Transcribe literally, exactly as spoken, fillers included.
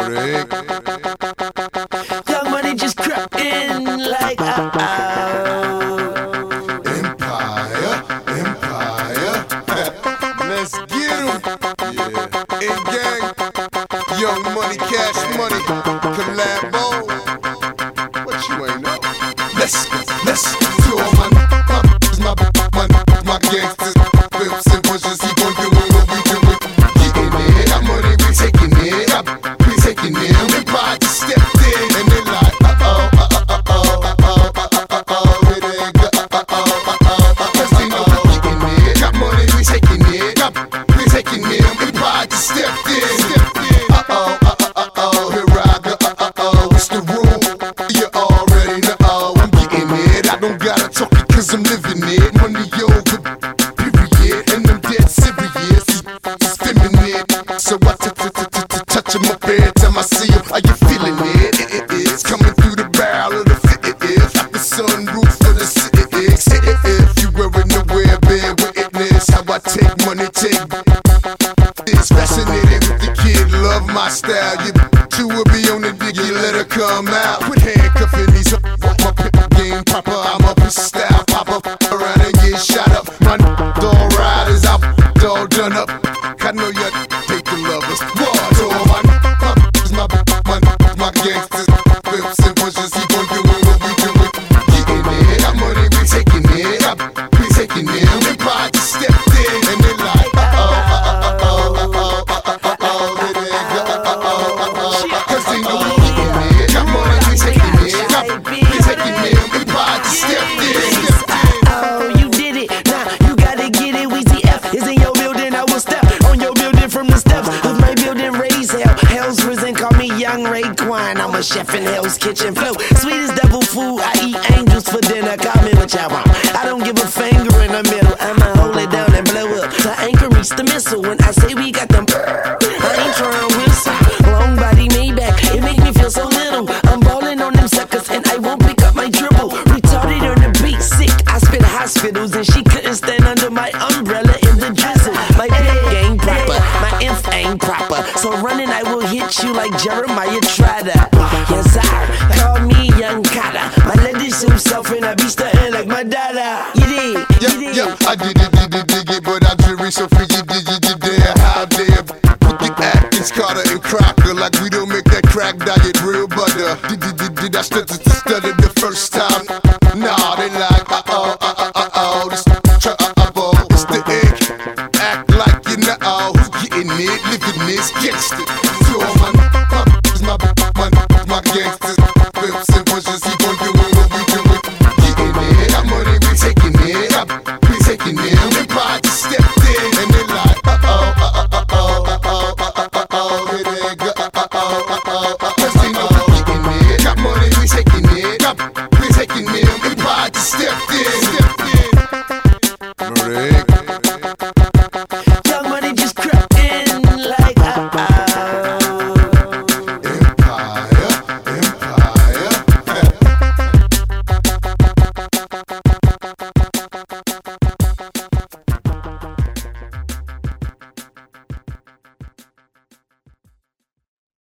Murder Inc. Young Money just crept in like ah ah. Empire, Empire. Let's get 'em. Yeah. In gang, Young Money, Cash Money, collabo. What you ain't know? Let's go, let's go. All my, my, my, my, my gangsters, whips and pushes, keep on doing what we doing. Getting it, got money, we taking it. Got, we taking it. Empire just stepped in, and they like, uh oh, uh oh, uh oh, uh oh, uh oh, uh oh, it ain't good, uh oh, uh oh, uh oh. Cause they know we getting it. Got money, we taking it. Got, we taking it. Empire just stepped in, stepped in. Uh oh, uh oh, uh oh, here I go, uh oh, uh oh. It's the rule, you already know. I'm getting it. I don't gotta talk it cause I'm living it. Money over, period. And I'm dead serious. It's feminine. So I touch him up every time I see him. Are you feeling it? It's coming through the barrel of the fit. Like the sunroof of the city. If you wearing the wear, bear witness how I take money, take it's fascinating with the kid, love my style. You two will be on the dick, you let her come out. Quit handcuffing these up, walk my pip game proper. I'm up in style, pop up around and get shot up. My dog riders out, all done up. I know you hate the lovers. What? All my, my, my, my, my gangsters, whips and pushes, keep on doing what we doing. Getting it, got money, we taking it. Got, we taking it. Empire just stepped in, and they like, uh oh, uh oh, uh oh, uh oh, uh oh, uh oh, it ain't good, uh oh, uh oh. Cause they know we getting it. Got money, we taking it. Got, we taking it. Empire just stepped in, stepped in. Oh, you did it. Nah, you gotta get it. Weezy F is in your building. I will step on your building from the steps of my building. Raise hell. Hell's risen. Call me Young Raekwon. I'm a chef in Hell's Kitchen. Flow sweet as devil food. I eat angels for dinner. Call me what y'all want. I don't give a finger in the middle. I'ma hold it down and blow up. The anchor reach the missile. When I say we got them, I ain't trying to whistle. Long body Maybach. It make me feel so little. I'm balling on them suckers and I won't pick up my dribble. Retarded on the beat, sick. I spit hospitals and she couldn't stand under my umbrella in the drizzle. My pit game proper, my inf ain't proper. So running I will hit you like Jeremiah Trotter. Yes sir, call me Young Cotta. My letters himself and I be stunting like my dada. You did, Yeah, you did. yeah, I did it, did it, dig it, but I'm jury so free, you did it, you dare, how dare. With the Atkins, Carter, and Crocker.